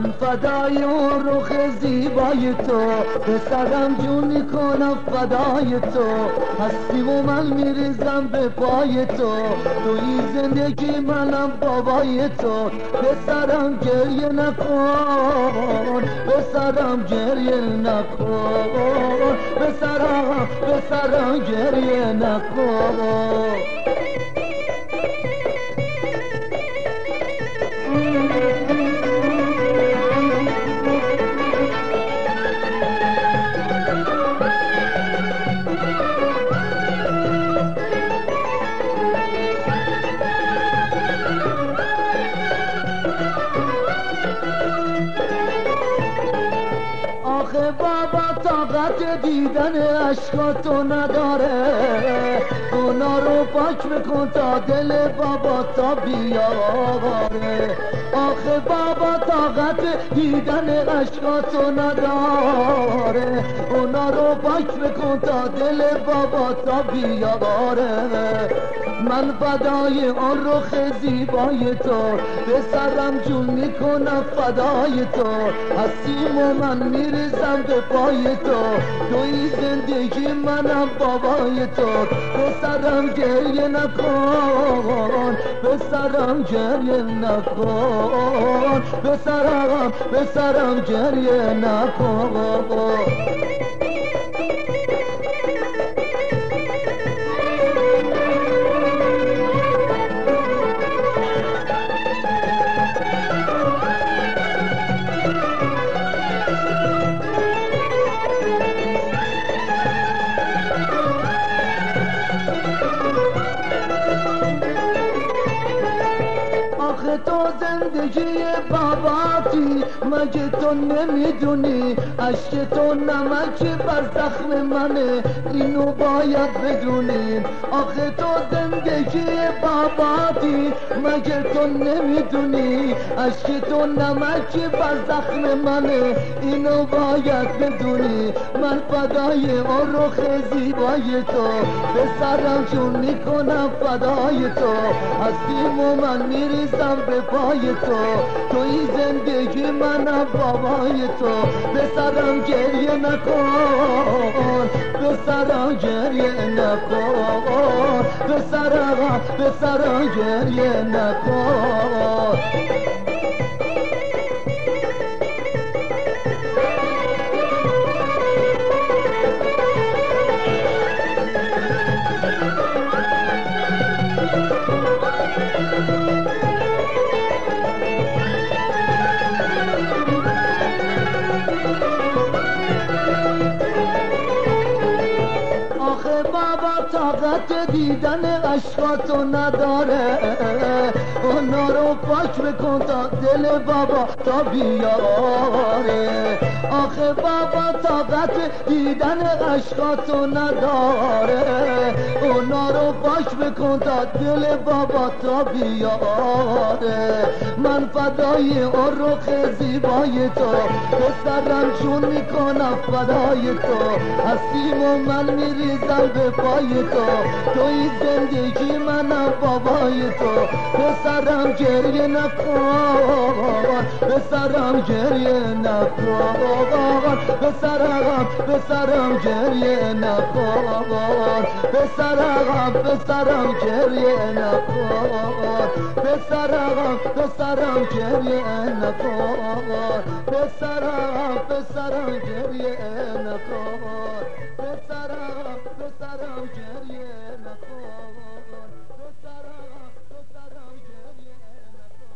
فدای اون رخ زیبای تو، پسرم جونی کنم فدای تو، هستی و من میریزم به پای تو، توی زندگی منم بابای تو. پسرم گریه نکن، پسرم گریه نکن، پسرم گریه نکن. آخه بابا طاقت دیدن عشقاتو نداره، اونا رو پاک بکن تا دل بابا تا بیاره. آخه بابا طاقت دیدن عشقاتو نداره، اونا رو پاک بکن تا دل بابا تا بیاره. من فدای آن رخ زیبای تو، پسرم جون میکنم فدای تو، هستیم و من میریزم به پای تو، توی زندگی منم بابای تو. پسرم گریه نکن، پسرم گریه نکن، پسرم گریه نکن. آخه تو زندگی باباتی، مگه تو نمیدونی عشق تو نمک بر زخم منه، اینو باید بدونی. آخه تو زندگی باباتی، مگه تو نمیدونی عشق تو نمک بر زخم منه، اینو باید بدونی. من فدای آن رخ زیبای تو، پسرم جون میکنم فدای تو، هستیم و من میریزم به پای تو، توی زندگی منم بابای تو. پسرم گریه نکن، پسرم گریه نکن، پسرم گریه نکن. آخه بابا طاقت دیدن عشقاتو نداره، اونا رو پاک بکن تا دل بابا تا بیاره. آخه بابا طاقت دیدن عشقاتو نداره، اونا رو پاک بکن تا دل بابا تا بیاره. من فدای اون رخ زیبای تو، پسرم جون میکنم فدای تو، هستیم و من میریزم به پای تو، توی زندگی منم بابای تو. پسرم گریه نکن، پسرم گریه نکن، پسرم گریه نکن، پسرم گریه نکن، پسرم گریه نکن، پسرم گریه